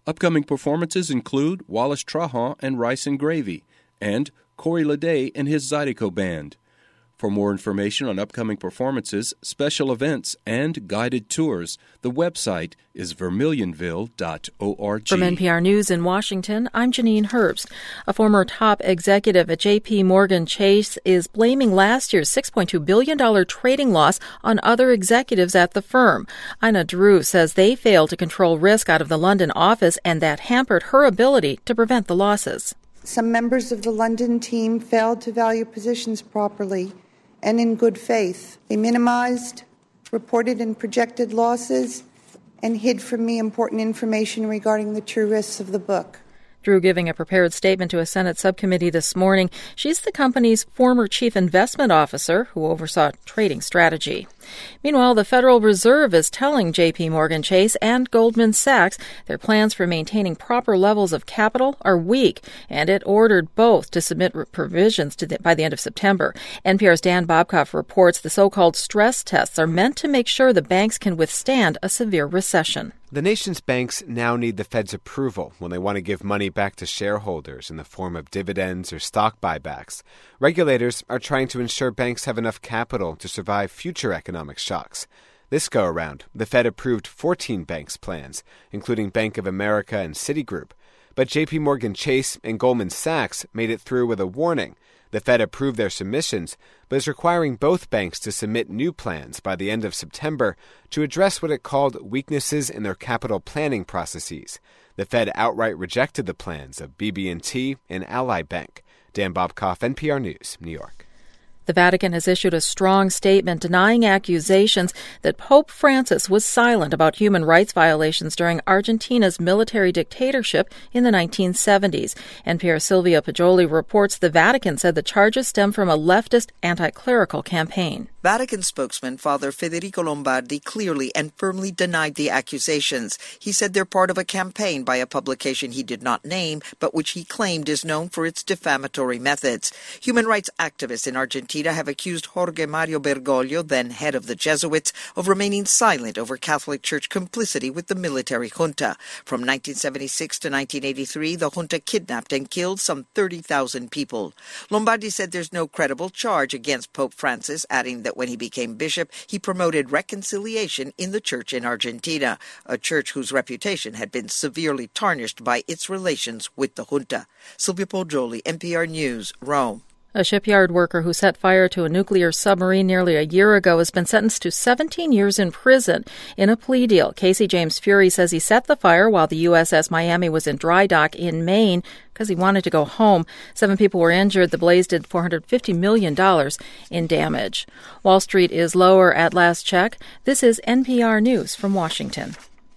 Upcoming performances include Wallace Trahan and Rice and Gravy, and Corey Lede and his Zydeco Band. For more information on upcoming performances, special events, and guided tours, the website is vermilionville.org. From NPR News in Washington, I'm Janine Herbst. A former top executive at J.P. Morgan Chase is blaming last year's $6.2 billion trading loss on other executives at the firm. Ina Drew says they failed to control risk out of the London office, and that hampered her ability to prevent the losses. Some members of the London team failed to value positions properly and in good faith. They minimized reported and projected losses and hid from me important information regarding the true risks of the book. Drew giving a prepared statement to a Senate subcommittee this morning. She's the company's former chief investment officer who oversaw trading strategy. Meanwhile, the Federal Reserve is telling J.P. Morgan Chase and Goldman Sachs their plans for maintaining proper levels of capital are weak, and it ordered both to submit provisions by the end of September. NPR's Dan Bobkoff reports the so-called stress tests are meant to make sure the banks can withstand a severe recession. The nation's banks now need the Fed's approval when they want to give money back to shareholders in the form of dividends or stock buybacks. Regulators are trying to ensure banks have enough capital to survive future economic shocks. This go-around, the Fed approved 14 banks' plans, including Bank of America and Citigroup. But J.P. Morgan Chase and Goldman Sachs made it through with a warning. The Fed approved their submissions, but is requiring both banks to submit new plans by the end of September to address what it called weaknesses in their capital planning processes. The Fed outright rejected the plans of BB&T and Ally Bank. Dan Bobkoff, NPR News, New York. The Vatican has issued a strong statement denying accusations that Pope Francis was silent about human rights violations during Argentina's military dictatorship in the 1970s. NPR's Sylvia Poggioli reports the Vatican said the charges stem from a leftist anti-clerical campaign. Vatican spokesman Father Federico Lombardi clearly and firmly denied the accusations. He said they're part of a campaign by a publication he did not name, but which he claimed is known for its defamatory methods. Human rights activists in Argentina have accused Jorge Mario Bergoglio, then head of the Jesuits, of remaining silent over Catholic Church complicity with the military junta. From 1976 to 1983, the junta kidnapped and killed some 30,000 people. Lombardi said there's no credible charge against Pope Francis, adding that when he became bishop, he promoted reconciliation in the church in Argentina, a church whose reputation had been severely tarnished by its relations with the junta. Sylvia Poggioli, NPR News, Rome. A shipyard worker who set fire to a nuclear submarine nearly a year ago has been sentenced to 17 years in prison in a plea deal. Casey James Fury says he set the fire while the USS Miami was in dry dock in Maine because he wanted to go home. 7 people were injured. The blaze did $450 million in damage. Wall Street is lower at last check. This is NPR News from Washington.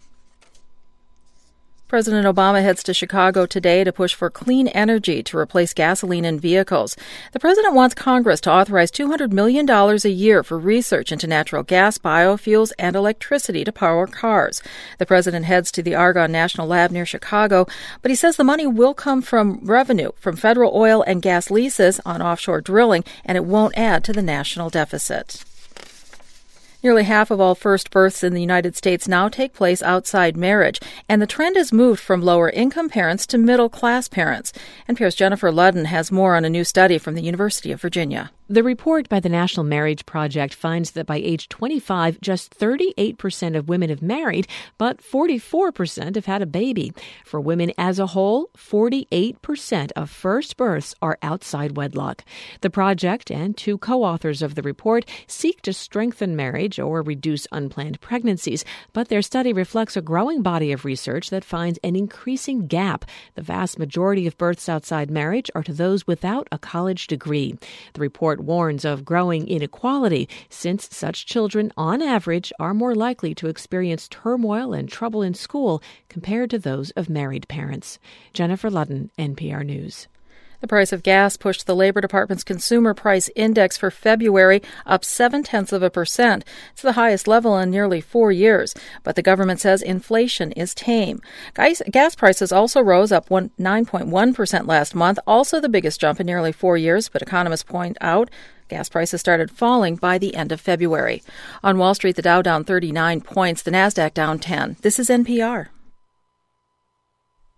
President Obama heads to Chicago today to push for clean energy to replace gasoline in vehicles. The president wants Congress to authorize $200 million a year for research into natural gas, biofuels, and electricity to power cars. The president heads to the Argonne National Lab near Chicago, but he says the money will come from revenue from federal oil and gas leases on offshore drilling, and it won't add to the national deficit. Nearly half of all first births in the United States now take place outside marriage, and the trend has moved from lower-income parents to middle-class parents. NPR's Jennifer Ludden has more on a new study from the University of Virginia. The report by the National Marriage Project finds that by age 25, just 38% of women have married, but 44% have had a baby. For women as a whole, 48% of first births are outside wedlock. The project and 2 co-authors of the report seek to strengthen marriage or reduce unplanned pregnancies, but their study reflects a growing body of research that finds an increasing gap. The vast majority of births outside marriage are to those without a college degree. The report warns of growing inequality, since such children, on average, are more likely to experience turmoil and trouble in school compared to those of married parents. Jennifer Ludden, NPR News. The price of gas pushed the Labor Department's Consumer Price Index for February up 0.7%. It's the highest level in nearly 4 years. But the government says inflation is tame. Gas prices also rose up 9.1% last month, also the biggest jump in nearly 4 years. But economists point out gas prices started falling by the end of February. On Wall Street, the Dow down 39 points, the Nasdaq down 10. This is NPR.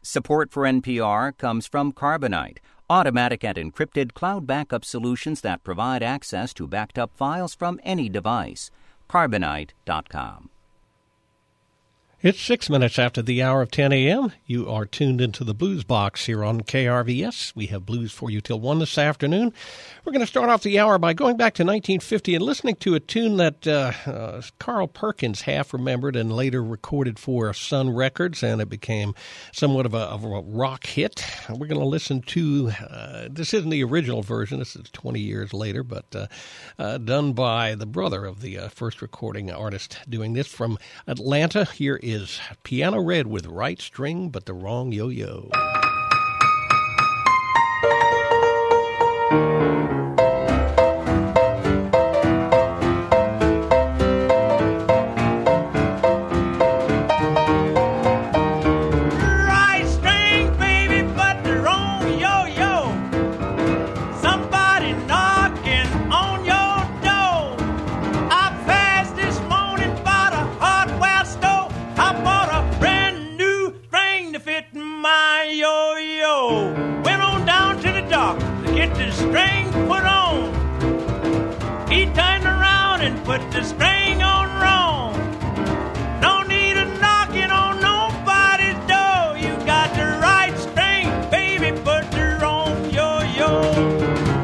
Support for NPR comes from Carbonite, automatic and encrypted cloud backup solutions that provide access to backed up files from any device. Carbonite.com. It's 6 minutes after the hour of 10 a.m. You are tuned into the Blues Box here on KRVS. We have blues for you till 1 this afternoon. We're going to start off the hour by going back to 1950 and listening to a tune that Carl Perkins half remembered and later recorded for Sun Records, and it became somewhat of a rock hit. We're going to listen to, this isn't the original version, this is 20 years later, but done by the brother of the first recording artist doing this from Atlanta. Here is Piano Red with Right String but the Wrong Yo-Yo. String put on. He turned around and put the string on wrong. No need of knocking on nobody's door. You got the right string, baby, put the wrong yo-yo.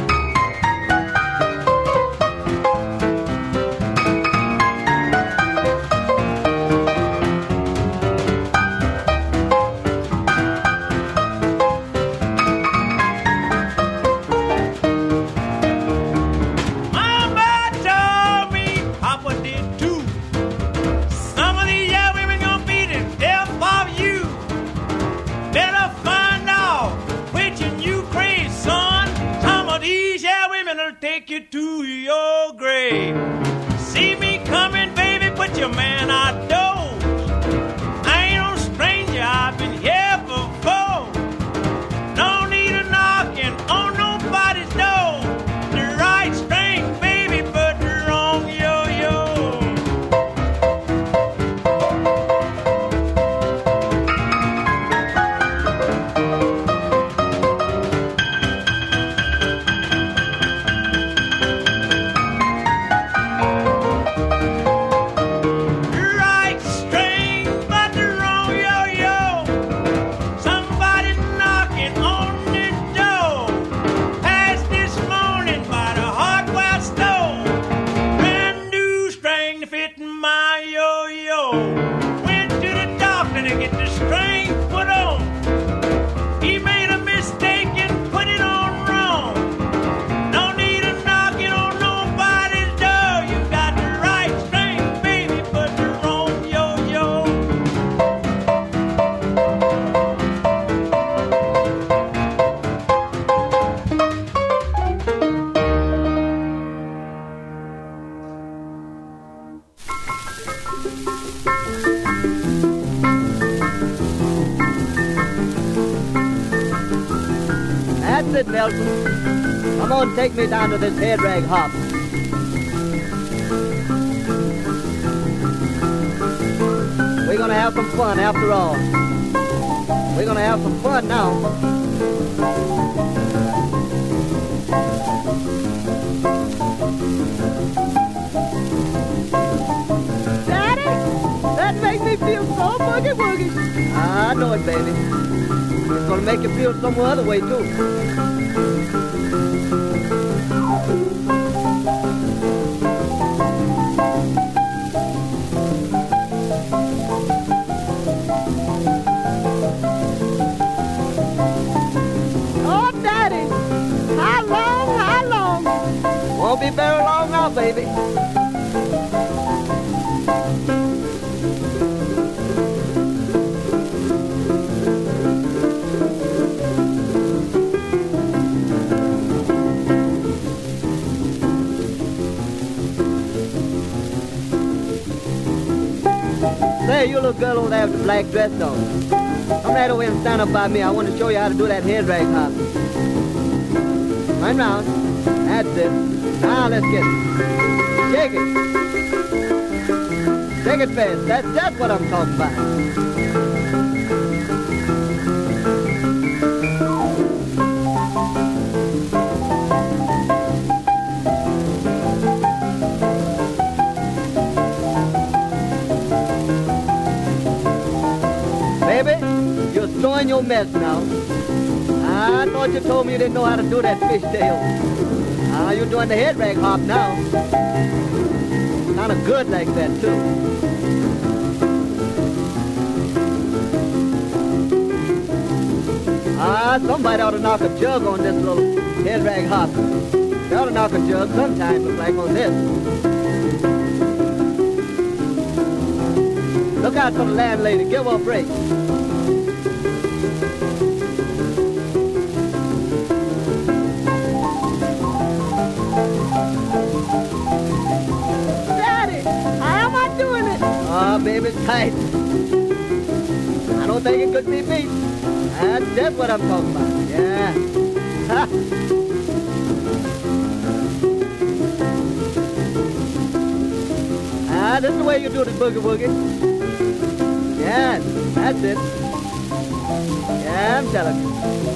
Take you to your grave. See me coming, baby, put your man outdoors. I ain't no stranger, I've been here before. No need of knocking on nobody's door. The right string, baby, but the wrong yo-yo. Nelson. Come on, take me down to this head rag hop. We're gonna have some fun after all. We're gonna have some fun now. Daddy, that makes me feel so boogie-woogie. I know it, baby. It's gonna make you feel some other way, too. Oh, Daddy, how long? Won't be very long now, baby. Say, you little girl over there with the black dress on. Come right over here and stand up by me. I want to show you how to do that head rag hop. Right round. That's it. Now let's get it. Shake it. Shake it fast. That's what I'm talking about. destroying your mess now. I thought you told me you didn't know how to do that fishtail. You're doing the head rag hop now. Kind of good like that, too. Somebody ought to knock a jug on this little head rag hop. They ought to knock a jug sometime, but like on this. Look out for the landlady. Give her a break. Daddy, how am I doing it? Oh, baby, it's tight. I don't think it could be beat. That's just what I'm talking about. Yeah. Ha. This is the way you do the boogie-woogie. Yeah, that's it. Yeah, I'm telling you.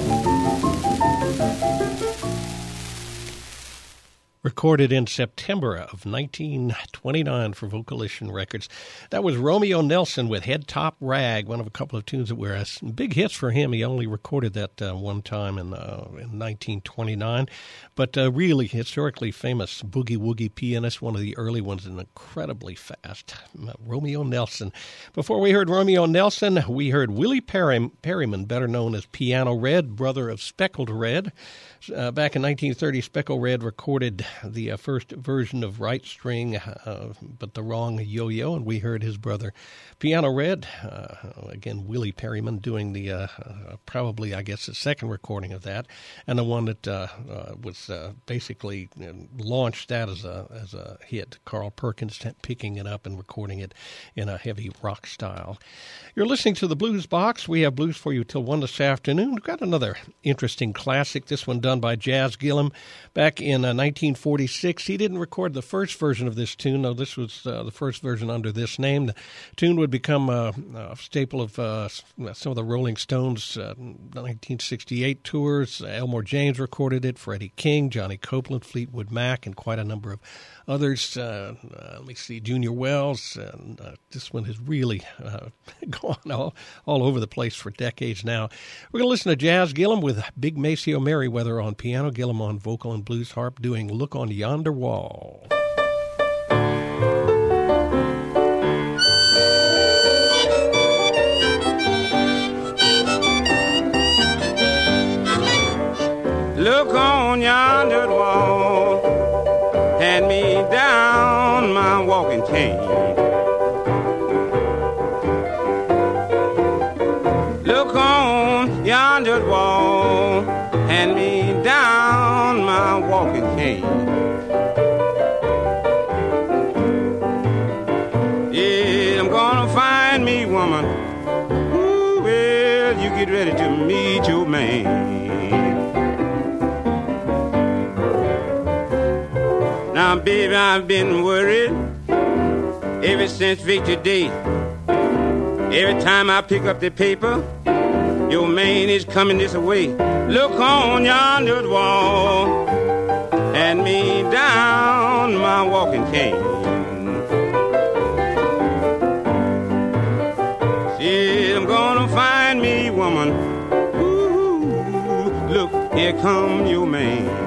Recorded in September of 1929 for Vocalition Records. That was Romeo Nelson with Head Top Rag, one of a couple of tunes that were big hits for him. He only recorded that one time in 1929. But really historically famous boogie-woogie pianist, one of the early ones, and incredibly fast, Romeo Nelson. Before we heard Romeo Nelson, we heard Willie Perryman, better known as Piano Red, brother of Speckled Red. Back in 1930, Speckled Red recorded the first version of Right String, but the wrong yo-yo, and we heard his brother Piano Red, again, Willie Perryman, doing the probably, I guess, the second recording of that, and the one that was basically launched that as a hit. Carl Perkins picking it up and recording it in a heavy rock style. You're listening to the Blues Box. We have blues for you till 1 this afternoon. We've got another interesting classic, this one done by Jazz Gillum back in 1946. He didn't record the first version of this tune. No, this was the first version under this name. The tune would become a staple of some of the Rolling Stones' 1968 tours. Elmore James recorded it, Freddie King, Johnny Copeland, Fleetwood Mac, and quite a number of others. Let me see, Junior Wells. And this one has really gone all over the place for decades now. We're going to listen to Jazz Gillum with Big Maceo Merriweather on piano, Gillum on vocal and blues harp, doing Look on Yonder Wall. Look on yonder wall, hand me down my walking cane. Look on yonder wall, hand me down my walking cane. Yeah, I'm gonna find me woman. Ooh, well, you get ready to meet your man. Now, baby, I've been worried ever since Victory Day. Every time I pick up the paper, your man is coming this way. Look on yonder wall, hand me down my walking cane. See, I'm gonna find me woman. Ooh, look, here come your man.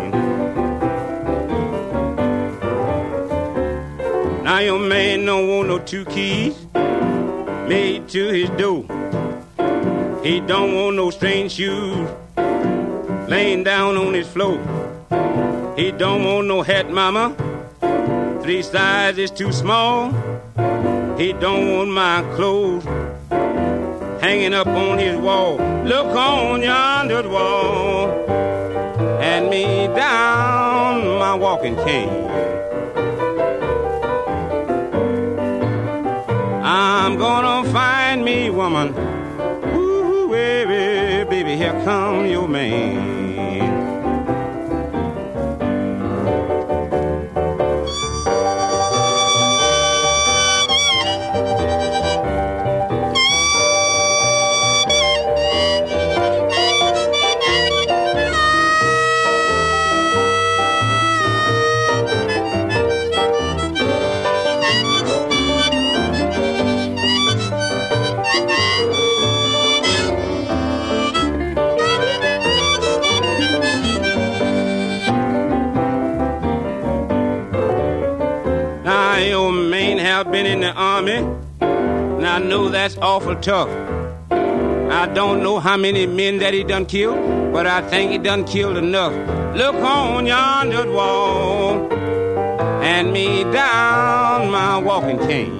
Now your man don't want no 2 keys made to his door. He don't want no strange shoes laying down on his floor. He don't want no hat, mama, 3 sizes too small. He don't want my clothes hanging up on his wall. Look on yonder wall, hand me down my walking cane. I'm gonna find me woman. Ooh, baby, baby, here come your man. army, and I know that's awful tough. I don't know how many men that he done killed, but I think he done killed enough. Look on yonder wall, hand me down my walking cane.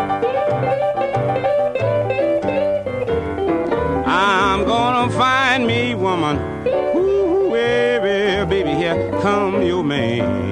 I'm gonna find me woman, ooh, baby, here come your man.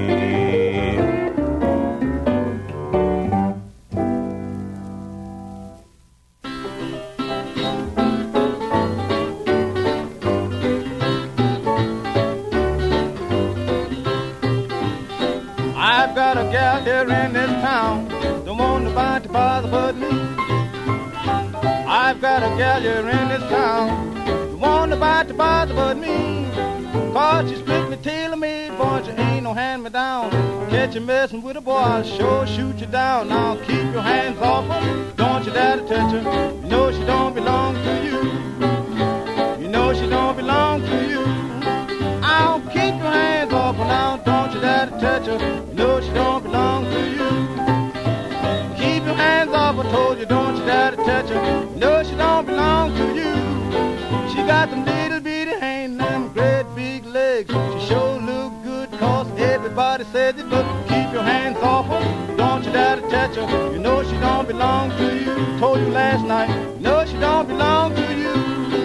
I've got a gal here in this town, don't want nobody to bother but me. I've got a gal here in this town, don't want nobody to bother but me. Cause she split me, tail of me, boy, she ain't no hand me down. Catch you messing with a boy, I'll sure shoot you down. Now keep your hands off her, don't you dare to touch her. You know she don't belong to you. You know she don't belong to you. I'll keep your hands off her now, don't you dare to touch her. You know she don't belong to you. Keep your hands off her, told you, don't you dare to touch her. You know she don't belong to you. She got them little bitty hands, them great big legs. She sure look good, cause everybody says it. But keep your hands off her, don't you dare to touch her. You know she don't belong to you. Told you last night, you know she don't belong to you.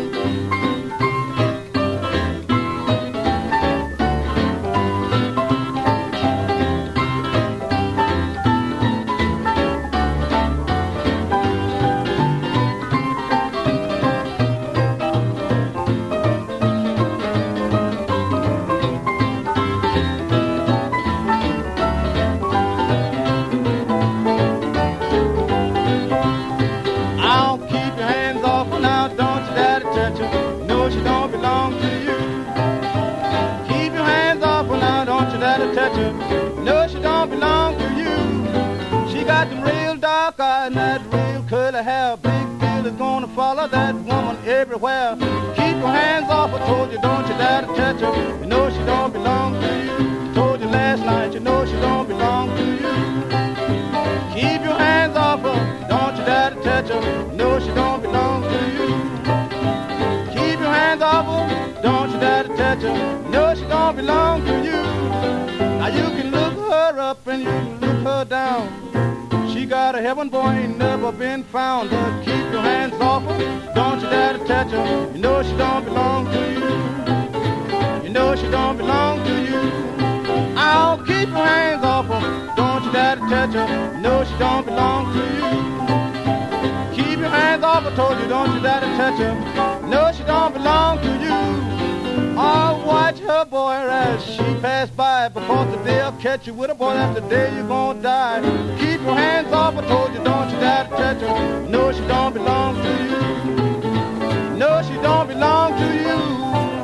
No, she don't belong to you. She got them real dark eyes and that real curly hair. Big Bill is gonna follow that woman everywhere. Keep your hands off her, told you, don't you dare to touch her. You know she don't belong to you. Told you last night, you know she don't belong to you. Keep your hands off her, don't you dare to touch her. You know she don't belong to you. Keep your hands off her, don't you dare to touch her. You know she don't belong to you. Now you can look her up and you can look her down. She got a heaven, boy, ain't never been found. But keep your hands off her, don't you dare to touch her. You know she don't belong to you. You know she don't belong to you. I'll keep your hands off her, don't you dare to touch her. You know she don't belong to you. Keep your hands off her, told you, don't you dare to touch her. You know she don't belong to you. I'll watch her, boy, as she pass by, because the day I'll catch you with her, boy, that's the day you're gonna die. Keep your hands off her, told you, don't you dare to touch her. No, she don't belong to you. No, she don't belong to you.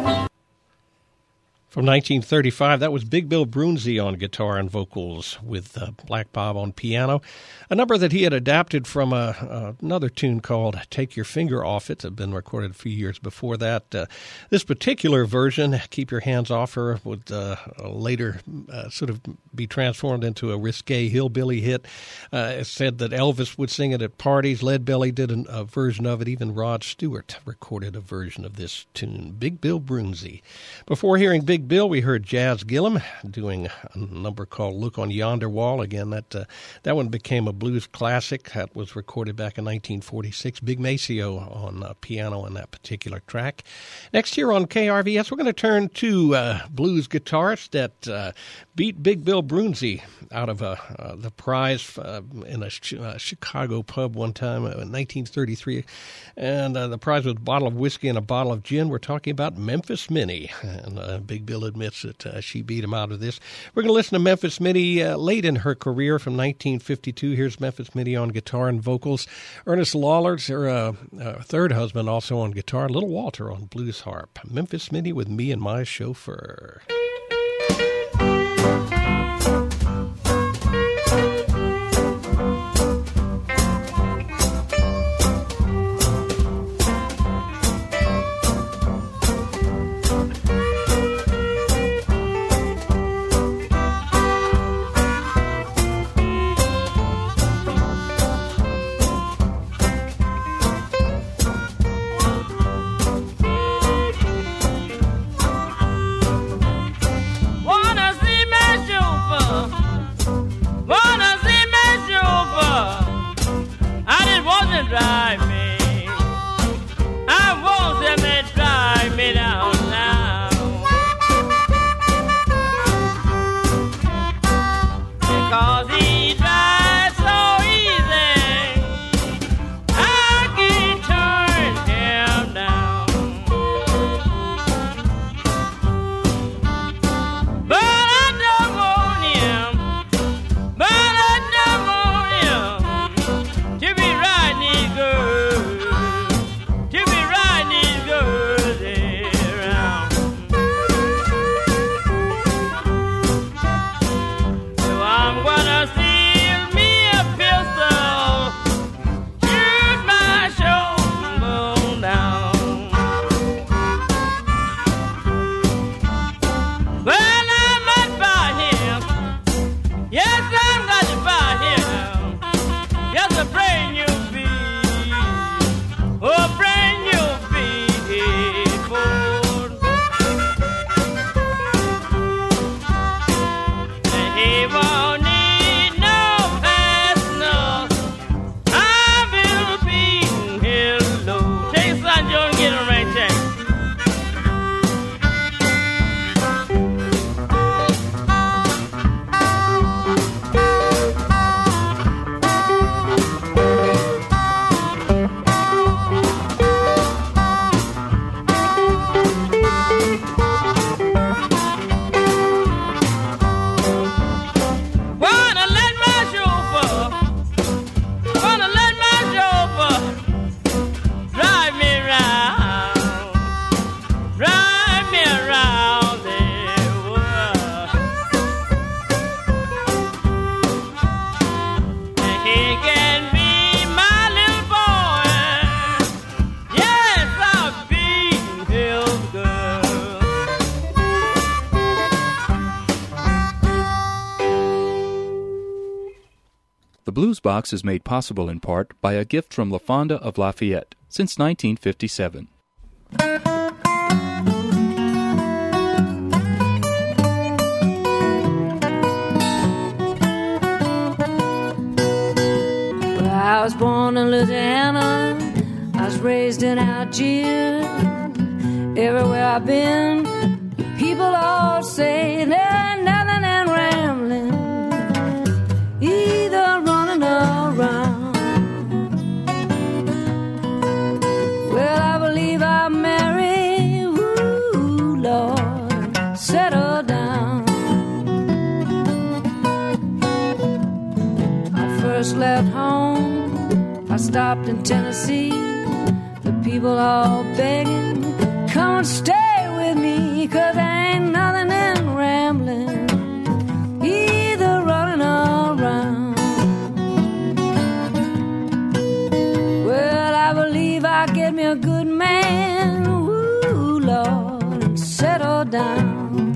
From 1935, that was Big Bill Broonzy on guitar and vocals with Black Bob on piano, a number that he had adapted from another tune called Take Your Finger Off It. It had been recorded a few years before that. This particular version, Keep Your Hands Off Her, would later sort of be transformed into a risque hillbilly hit. It said that Elvis would sing it at parties. Leadbelly did a version of it. Even Rod Stewart recorded a version of this tune, Big Bill Broonzy. Before hearing Big Bill, we heard Jazz Gillum doing a number called Look on Yonder Wall. Again, that one became a blues classic. That was recorded back in 1946. Big Maceo on piano on that particular track. Next here on KRVS, we're going to turn to blues guitarist that beat Big Bill Broonzy out of the prize in a Chicago pub one time in 1933. And the prize was a bottle of whiskey and a bottle of gin. We're talking about Memphis Minnie. And Big Bill admits that she beat him out of this. We're going to listen to Memphis Minnie late in her career from 1952. Here's Memphis Minnie on guitar and vocals. Ernest Lawler's her third husband also on guitar. Little Walter on blues harp. Memphis Minnie with Me and My Chauffeur. Blues Box is made possible in part by a gift from La Fonda of Lafayette since 1957. Well, I was born in Louisiana, I was raised in Algiers. Everywhere I've been, people all say there's nothing in rambling, either running around. Well, I believe I'll marry, ooh, Lord, settle down. I first left home, I stopped in Tennessee. The people all begging, come and stay with me, 'cause there ain't nothing in rambling, either running around. Well, I believe I'll get me a good man, ooh, Lord, and settle down.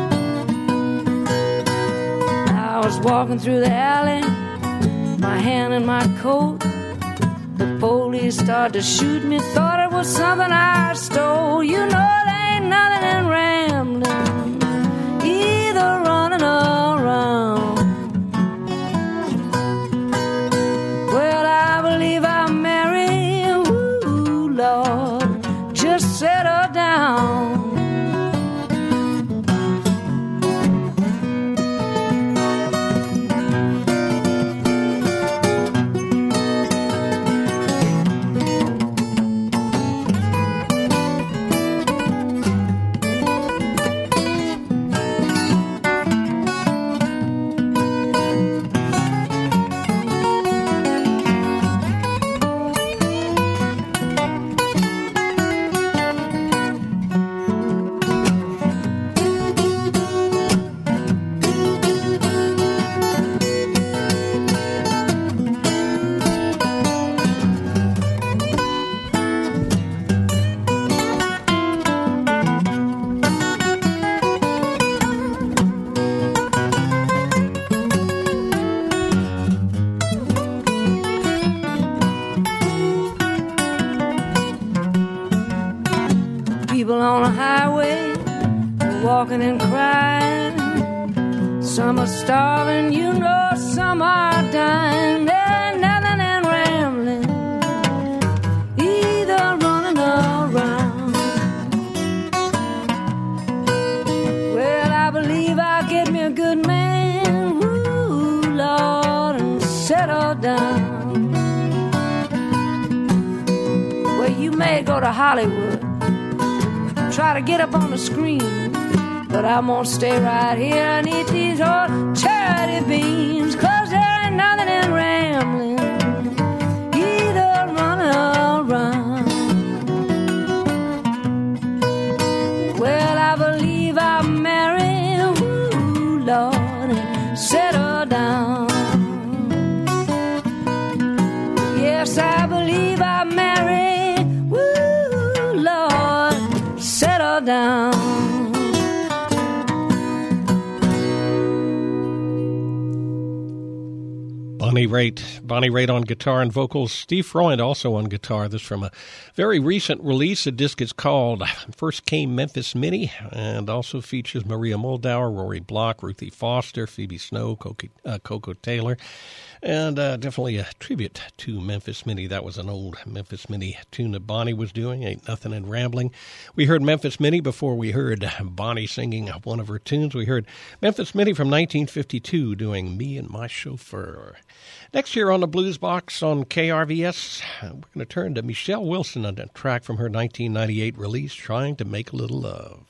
I was walking through the alley, my hand in my coat. The police started to shoot me, thought it was something I stole. You know there ain't nothing in rambling, either running around. Well, I believe I'll marry, ooh, Lord, just settle down. On the highway, walking and crying. Some are starving, you know, some are dying. There's nothing in rambling, either running around. Well, I believe I'll get me a good man, ooh, Lord, and settle down. Well, you may go to Hollywood, try to get up on the screen, but I'm gonna stay right here and eat these old charity beans, 'cause there ain't nothing in rambling, either running around. Well, I believe I'll marry, ooh, Lord, and settle down. Yes, I believe I'll marry, ooh, Lord, settle down. Bonnie Raitt on guitar and vocals, Steve Freund also on guitar. This from a very recent release. The disc is called First Came Memphis Minnie, and also features Maria Muldaur, Rory Block, Ruthie Foster, Phoebe Snow, Coco Taylor, and definitely a tribute to Memphis Minnie. That was an old Memphis Minnie tune that Bonnie was doing, Ain't Nothing in Rambling. We heard Memphis Minnie before we heard Bonnie singing one of her tunes. We heard Memphis Minnie from 1952 doing Me and My Chauffeur. Next year on the Blues Box on KRVS, we're going to turn to Michelle Wilson on a track from her 1998 release, Trying to Make a Little Love.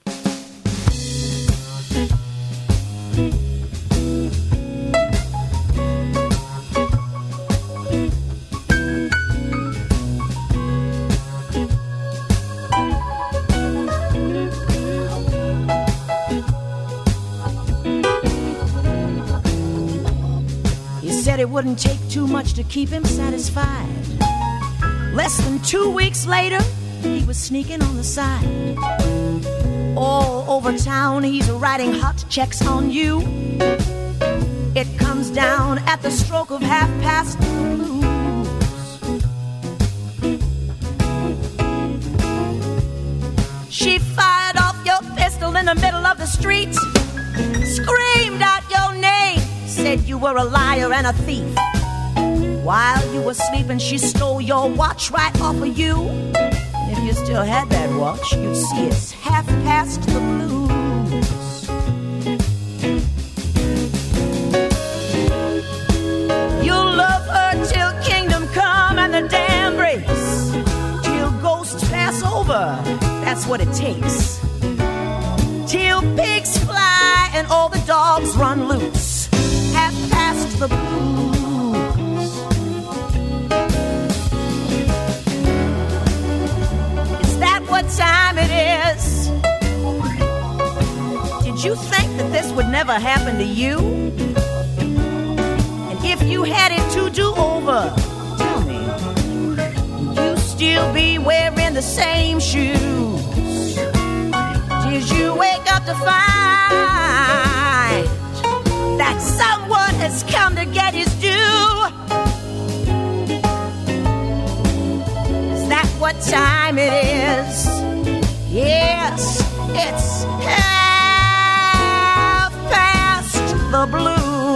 It wouldn't take too much to keep him satisfied. Less than 2 weeks later, he was sneaking on the side. All over town, he's writing hot checks on you. It comes down at the stroke of 1/2 the blues. She fired off your pistol in the middle of the street, screamed out your name, said you were a liar and a thief. While you were sleeping, she stole your watch right off of you. And if you still had that watch, you'd see it's 1/2 the blues. You'll love her till kingdom come and the dam breaks, till ghosts pass over. That's what it takes. Till pigs fly and all the dogs run loose. 1/2 the blues. Is that what time it is? Did you think that this would never happen to you? And if you had it to do over, tell me, would you still be wearing the same shoes? Did you wake up to find that someone has come to get his due? Is that what time it is? Yes, it's 1/2 the blues.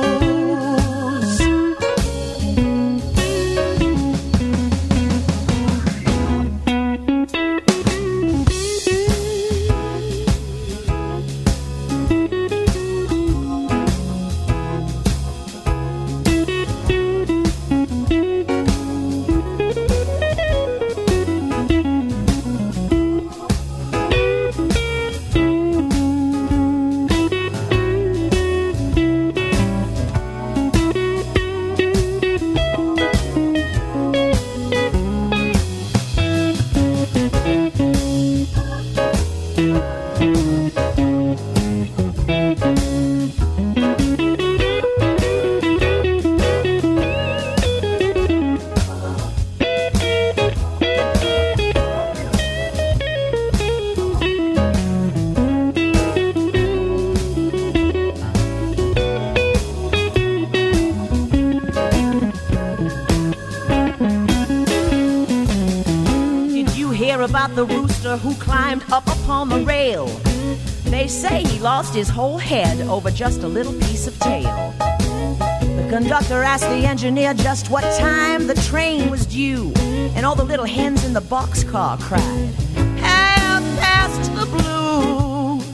About the rooster who climbed up upon the rail. They say he lost his whole head over just a little piece of tail. The conductor asked the engineer just what time the train was due, and all the little hens in the boxcar cried, 1/2 the blues.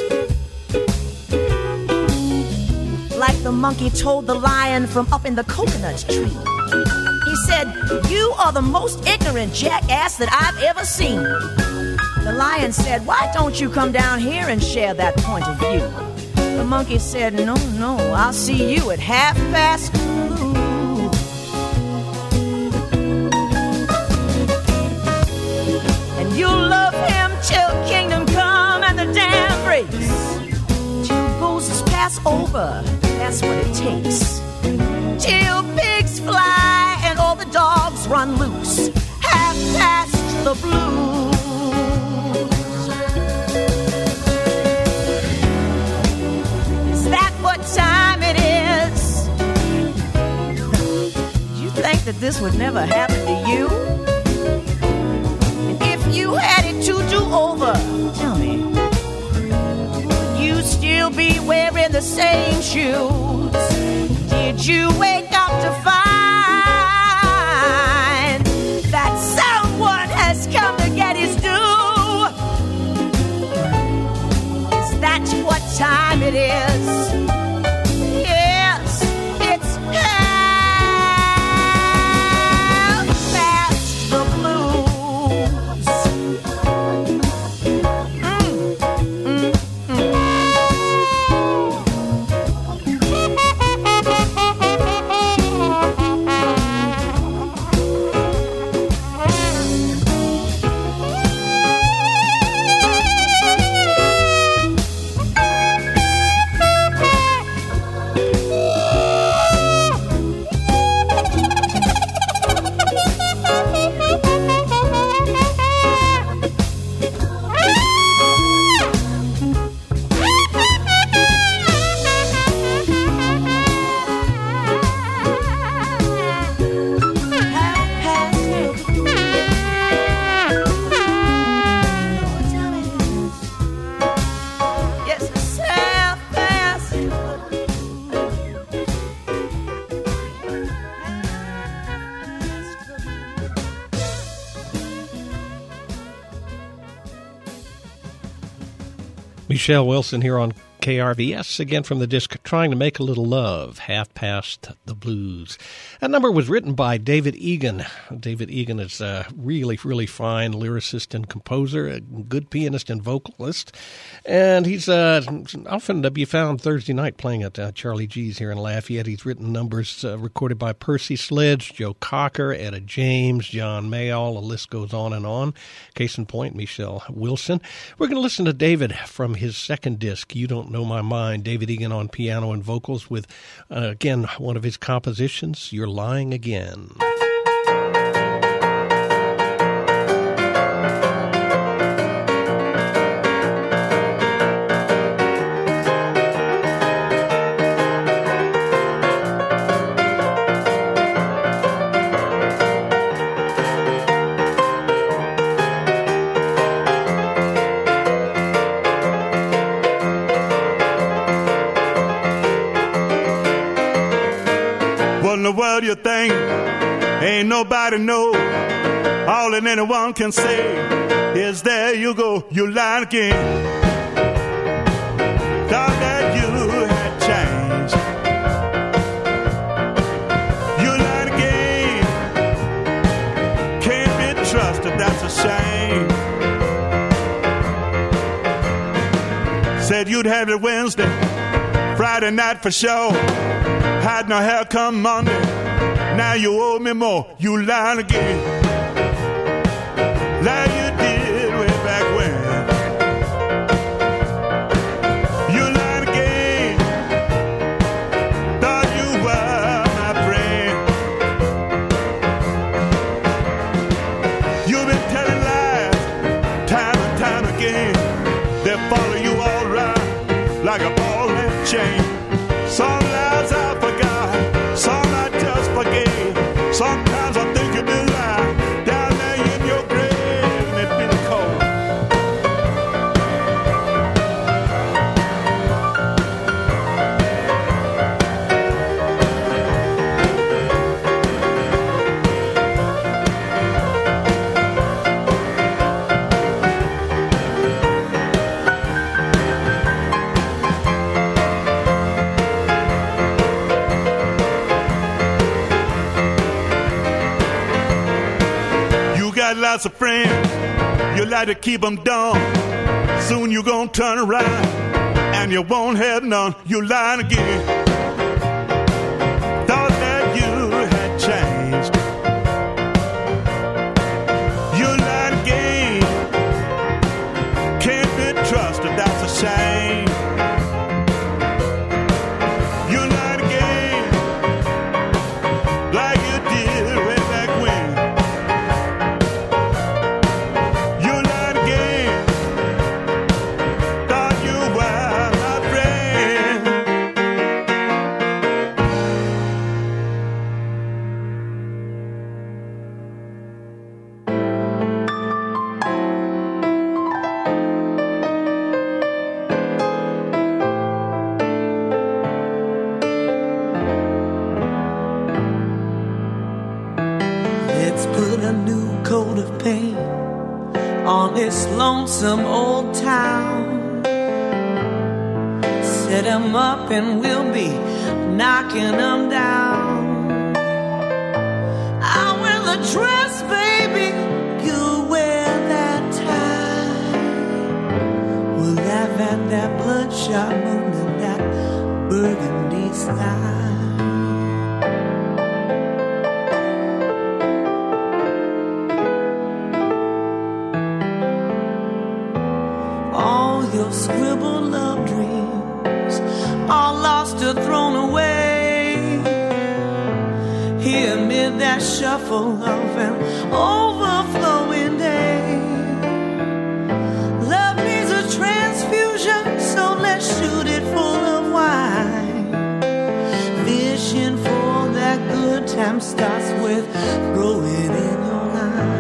Like the monkey told the lion from up in the coconut tree. He said, "You are the most ignorant jackass that I've ever seen." The lion said, "Why don't you come down here and share that point of view?" The monkey said, "No, I'll see you at 1/2 the blues." And you'll love him till kingdom come and the dam breaks, till ghosts pass over. That's what it takes. Till pigs fly and all the dogs run loose. 1/2 the blues. Is that what time it is? Did you think that this would never happen to you? And if you had it to do over, tell me, would you still be wearing the same shoes? Did you wake up to find that someone has come to get his due? Is that what time it is? Yes, it's 1/2 the blues. Michelle Wilson here on KRVS, again from the disc Trying to Make a Little Love, Half Past the Blues. That number was written by David Egan. David Egan is a really, really fine lyricist and composer, a good pianist and vocalist. And he's often to be found Thursday night playing at Charlie G's here in Lafayette. He's written numbers recorded by Percy Sledge, Joe Cocker, Etta James, John Mayall. The list goes on and on. Case in point, Michelle Wilson. We're going to listen to David from his second disc, You Don't Know My Mind. David Egan on piano and vocals with, again, one of his compositions, You're Lying Again. What you think? Ain't nobody know. All that anyone can say is there you go, you lied again. Thought that you had changed. You lied again. Can't be trusted, that's a shame. Said you'd have it Wednesday, Friday night for sure. Had no hair come Monday. Now you owe me more. You lied again. Like you did way back when. You lied again. Thought you were my friend. You've been telling lies time and time again. They follow you all around like a ball and chain. Some lies I forgot, some I just forgave. Sometimes I think you've been lying down there in your grave and it's been cold. Lots of friends, you like to keep them dumb. Soon you gonna turn around and you won't have none. You lying again. Thought that you had changed. You lied again. Can't be trusted, that's a shame. You lied again, like you did way back when. This lonesome old town. Set them up and we'll be knocking them down. I wear the dress, baby, you wear that tie. We'll laugh at that bloodshot moon and that burgundy sky. Your scribbled love dreams all lost or thrown away. Here amid that shuffle of an overflowing day. Love needs a transfusion, so let's shoot it full of wine. Fishing for that good time starts with throwing in your line.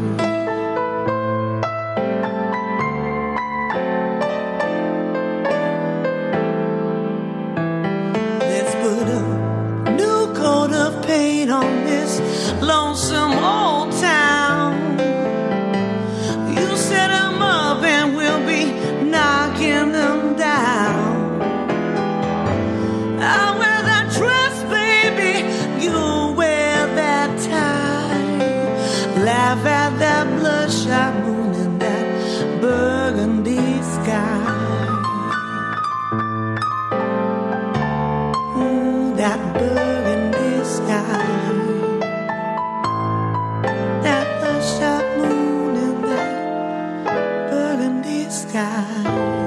On this lonesome old town, you set 'em up and we'll be knocking sky.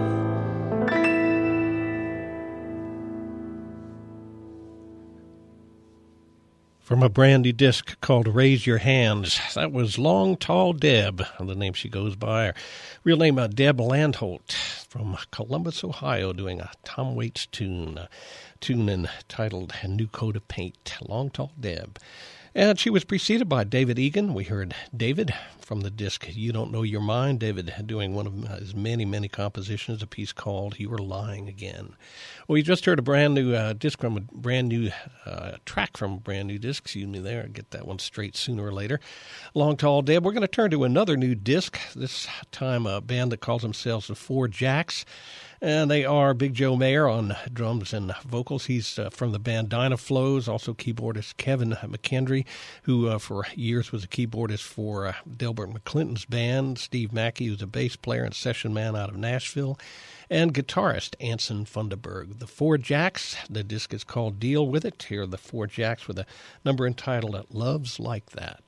From a brand new disc called Raise Your Hands. That was Long Tall Deb, the name she goes by. Her real name, Deb Landholt, from Columbus, Ohio, doing a Tom Waits tune entitled New Coat of Paint, Long Tall Deb. And she was preceded by David Egan. We heard David from the disc You Don't Know Your Mind. David doing one of his many, many compositions, a piece called You Were Lying Again. Well, you just heard a brand new disc from a brand new track from a brand new disc. Excuse me there. I'll get that one straight sooner or later. Long Tall Deb. We're going to turn to another new disc. This time a band that calls themselves the Four Jacks. And they are Big Joe Mayer on drums and vocals. He's from the band Dynaflows, also keyboardist Kevin McKendry, who for years was a keyboardist for Delbert McClinton's band, Steve Mackey, who's a bass player and session man out of Nashville, and guitarist Anson Funderburg. The Four Jacks, the disc is called Deal With It. Here are the Four Jacks with a number entitled Love's Like That.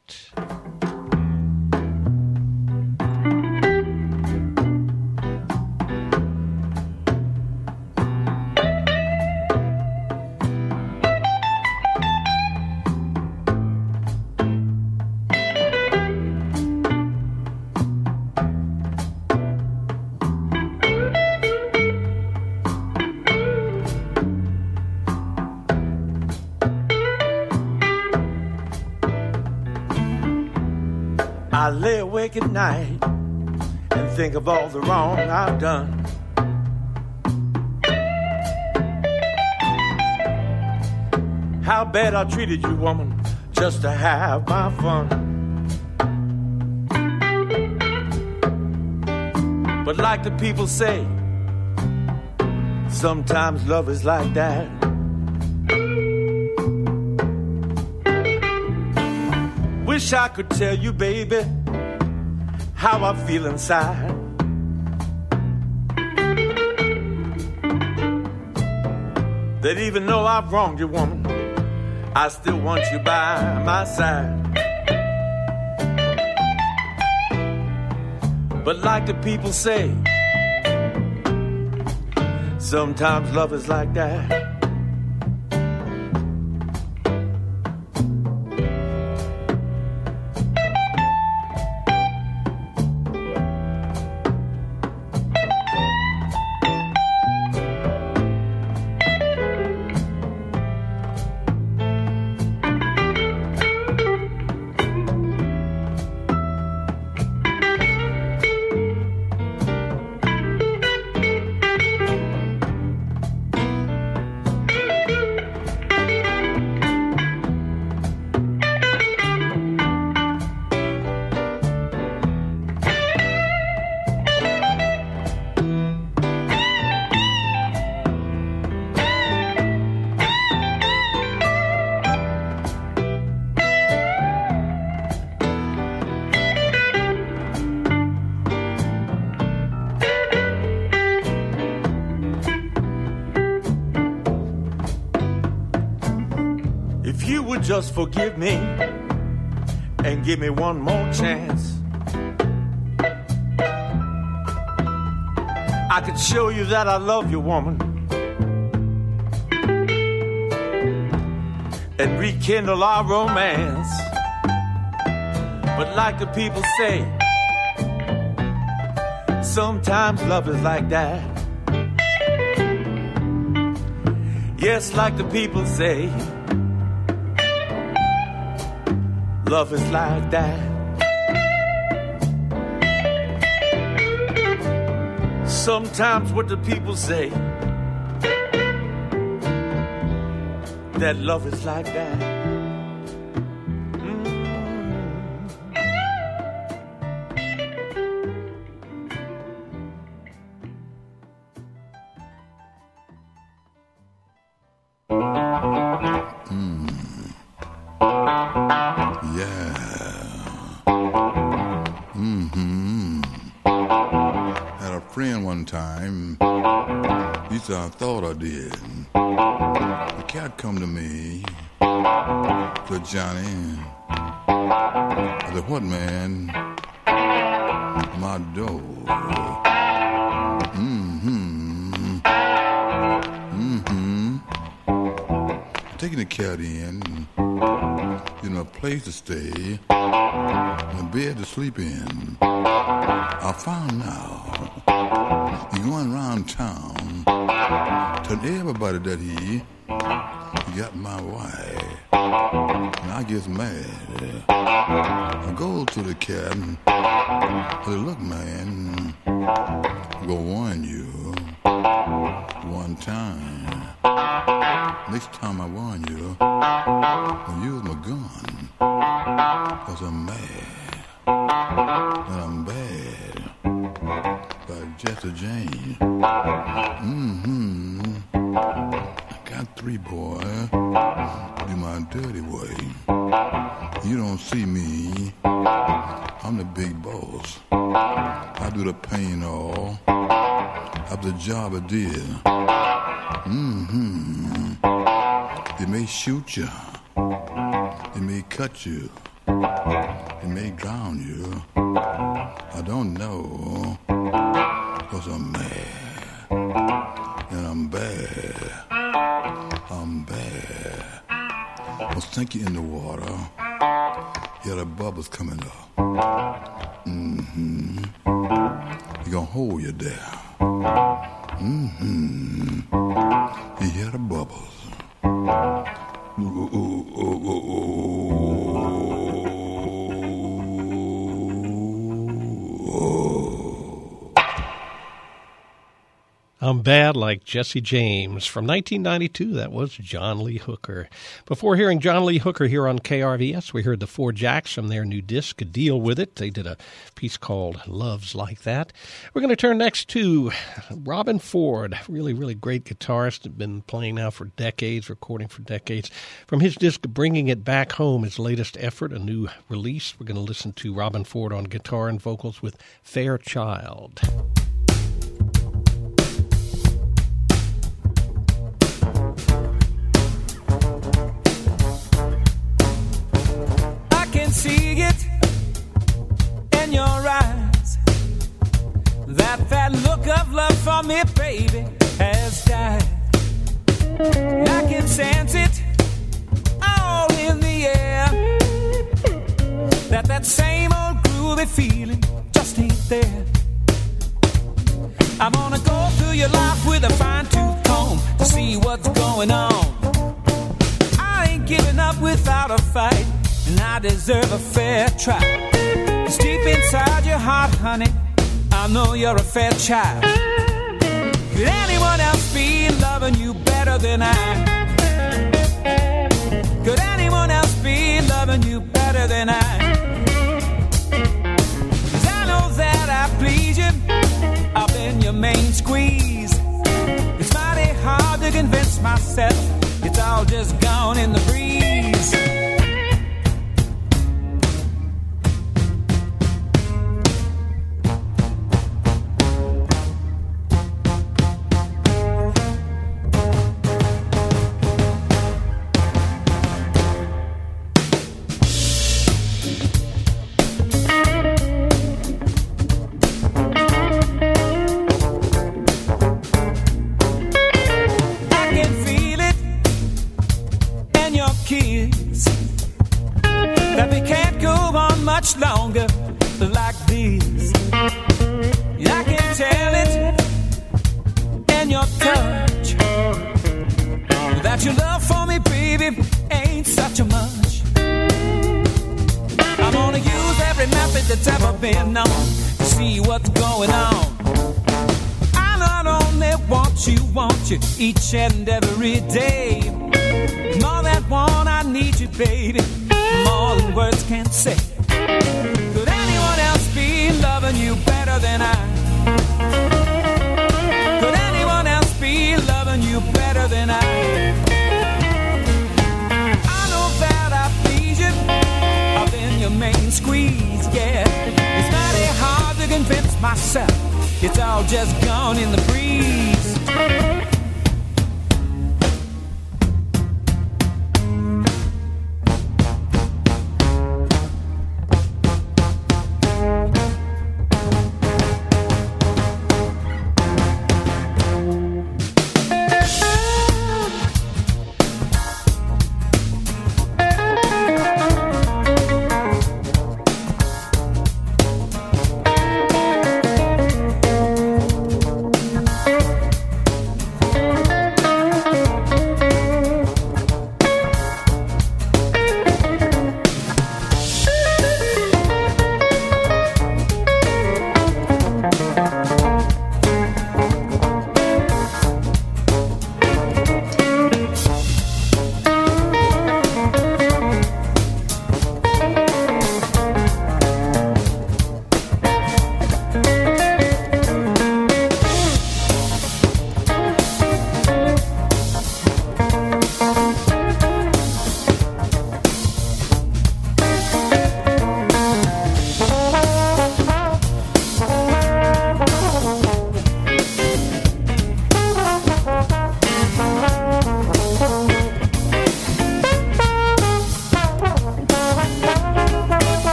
I lay awake at night and think of all the wrong I've done. How bad I treated you, woman, just to have my fun. But like the people say, sometimes love is like that. Wish I could tell you, baby, how I feel inside. That even though I've wronged you, woman, I still want you by my side. But like the people say, sometimes love is like that. Just forgive me and give me one more chance. I could show you that I love you, woman, and rekindle our romance. But like the people say, sometimes love is like that. Yes, like the people say, love is like that. Sometimes what the people say, that love is like that. I thought I did. The cat come to me, said, Johnny, I said, what, man? My door. taking the cat in, a place to stay, and a bed to sleep in. I found now he going around town telling everybody that he got my wife. And I get mad. I go to the cat and I say, look, man, I'm gonna warn you one time. Next time I warn you, I'll use my gun. 'Cause I'm mad. And I'm bad. By Jesse James. I got 3 boys. Do my dirty way. You don't see me. I'm the big boss. I do the pain all of the job I did. They may shoot you. They may cut you. They may drown you. I don't know. 'Cause I'm mad. And I'm bad. I'm bad. I'll sink you in the water. Yeah, the bubbles coming up. You're gonna hold you there. You hear the bubbles. I'm Bad like Jesse James. From 1992, that was John Lee Hooker. Before hearing John Lee Hooker here on KRVS, we heard the Four Jacks from their new disc, Deal With It. They did a piece called Love's Like That. We're going to turn next to Robben Ford, really, really great guitarist, been playing now for decades, recording for decades. From his disc, Bringing It Back Home, his latest effort, a new release. We're going to listen to Robben Ford on guitar and vocals with Fairchild. See it in your eyes. That look of love for me, baby, has died. I can sense it all in the air. That same old groovy feeling just ain't there. I'm gonna go through your life with a fine-tooth comb to see what's going on. I ain't giving up without a fight, and I deserve a fair try. 'Cause deep inside your heart, honey, I know you're a fair child. Could anyone else be loving you better than I? Could anyone else be loving you better than I? 'Cause I know that I please you up in your main squeeze. It's mighty hard to convince myself it's all just gone in the breeze. Longer like this. I can tell it in your touch that your love for me, baby, ain't such a much. I'm gonna use every method that's ever been known to see what's going on. I not only want you each and every day. More than one, I need you, baby, more than words can say. Could anyone else be loving you better than I? Could anyone else be loving you better than I? I know that I please you up in your main squeeze, yeah. It's mighty hard to convince myself it's all just gone in the breeze.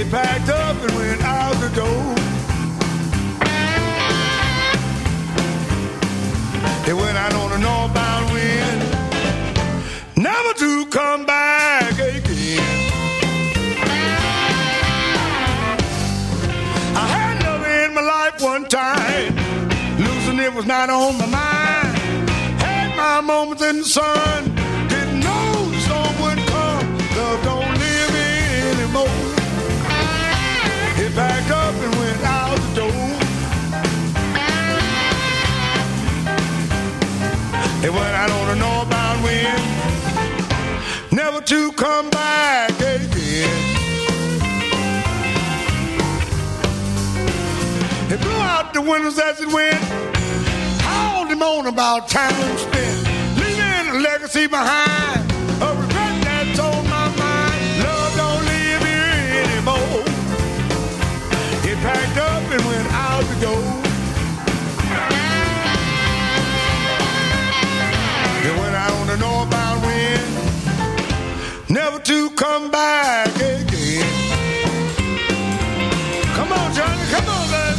He packed up and went out the door. He went out on a northbound wind, never to come back again. I had love in my life one time, losing it was not on my mind. Had my moments in the sun, didn't know the storm would come. Love don't live here anymore. He packed up and went out the door. He went out on a northbound wind, never to come back again. He blew out the windows as it went, hauled him on about time spent, leaving a legacy behind, a regret that's on my mind. Love don't live here anymore. He packed up and went out the door. He went out on the northbound wind, never to come back again. Come on, Johnny, come on, baby.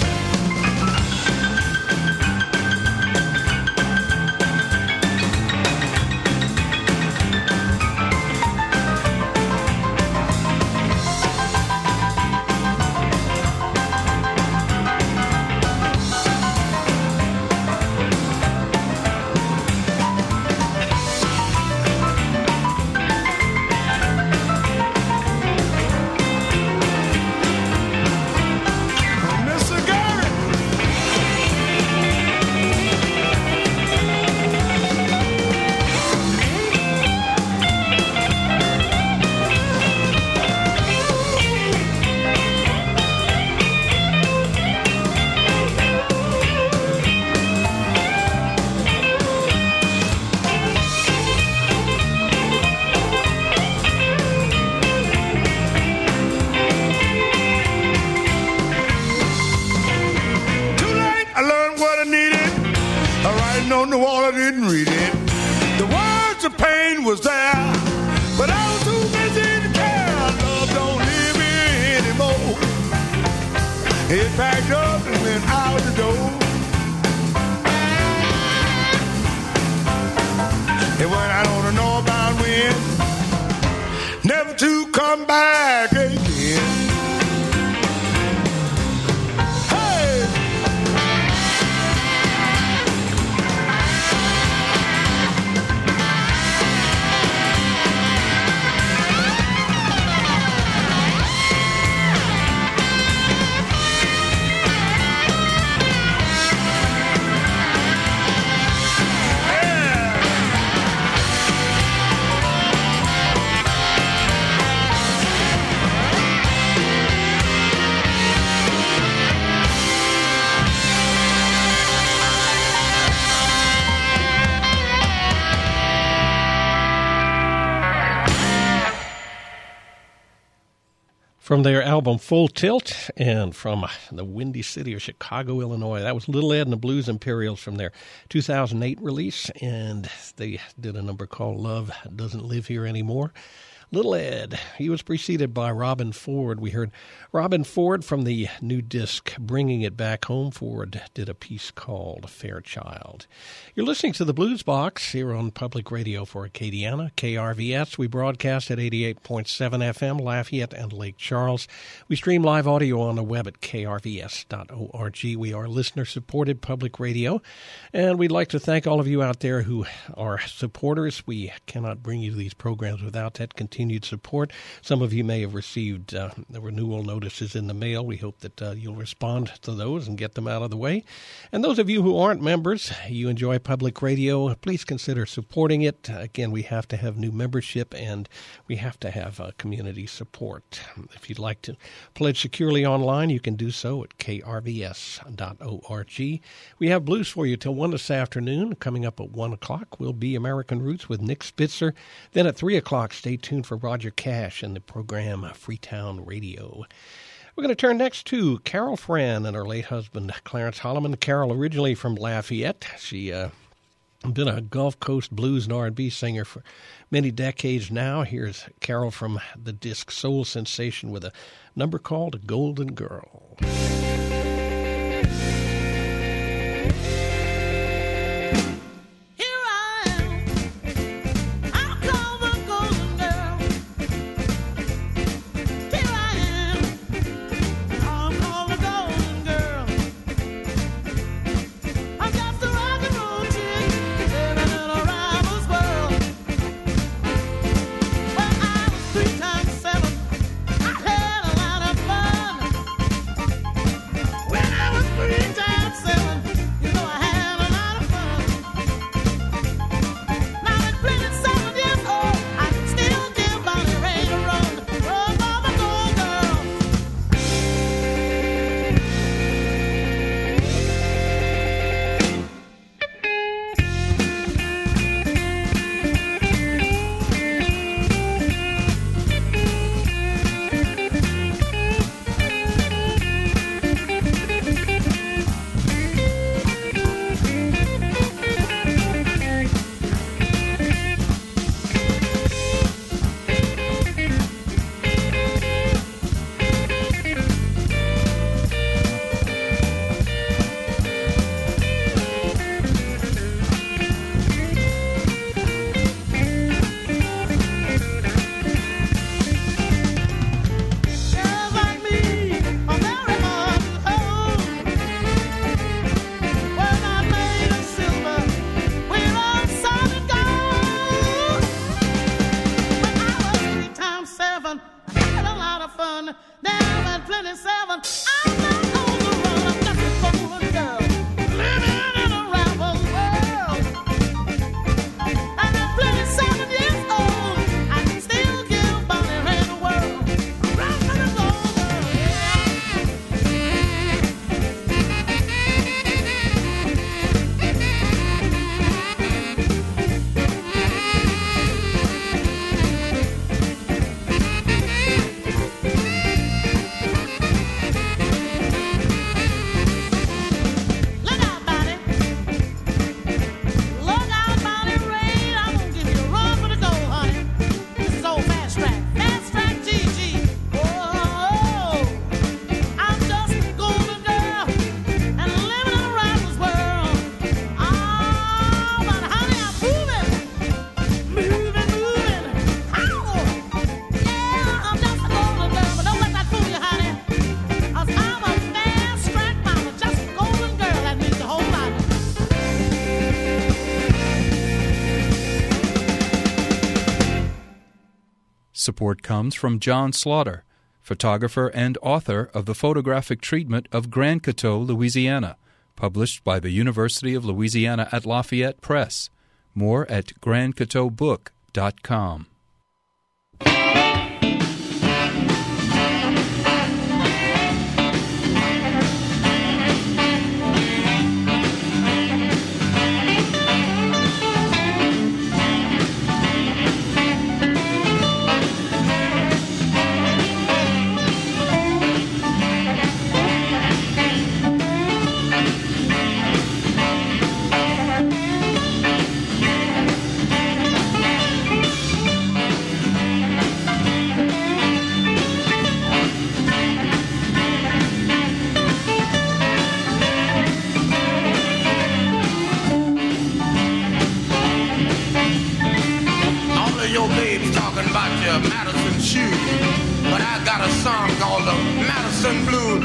On the wall, I didn't read it. The words of pain was there, but I was too busy to care. Love don't live here anymore. It packed up and went out the door. It went out on a northbound wind, never to come back again. From their album Full Tilt, and from the windy city of Chicago, Illinois. That was Little Ed and the Blues Imperials from their 2008 release, and they did a number called Love Doesn't Live Here Anymore. Little Ed, he was preceded by Robin Ford. We heard Robin Ford from the new disc, Bringing It Back Home. Ford did a piece called Fairchild. You're listening to the Blues Box here on Public Radio for Acadiana, KRVS. We broadcast at 88.7 FM, Lafayette and Lake Charles. We stream live audio on the web at krvs.org. We are listener-supported public radio, and we'd like to thank all of you out there who are supporters. We cannot bring you these programs without that continued support. Some of you may have received the renewal notices in the mail. We hope that you'll respond to those and get them out of the way. And those of you who aren't members, you enjoy public radio, please consider supporting it. Again, we have to have new membership, and we have to have community support. If you'd like to pledge securely online, you can do so at krvs.org. We have blues for you till 1 this afternoon. Coming up at 1 o'clock will be American Roots with Nick Spitzer. Then at 3 o'clock, stay tuned for Roger Cash and the program Freetown Radio. We're going to turn next to Carol Fran and her late husband, Clarence Holloman. Carol, originally from Lafayette. She Been a Gulf Coast blues and R&B singer for many decades now. Here's Carol from the disc Soul Sensation with a number called Golden Girl. Support comes from John Slaughter, photographer and author of the photographic treatment of Grand Coteau, Louisiana, published by the University of Louisiana at Lafayette Press. More at grandcoteaubook.com. Madison shoes, but I got a song called the Madison Blues.